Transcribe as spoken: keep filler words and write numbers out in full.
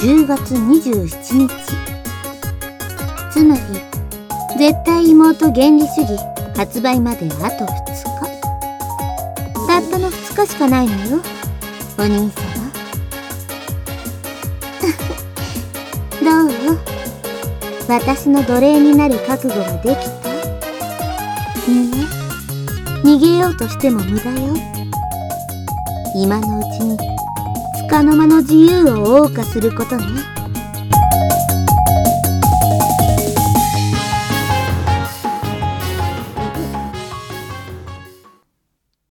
じゅうがつにじゅうしちにち。つまり絶対妹原理主義発売まであとふつか。たったのふつかしかないのよ、お兄さま。どう？私の奴隷になる覚悟ができた？いいえ、逃げようとしても無駄よ。今のうちに束の間の自由を謳歌することね。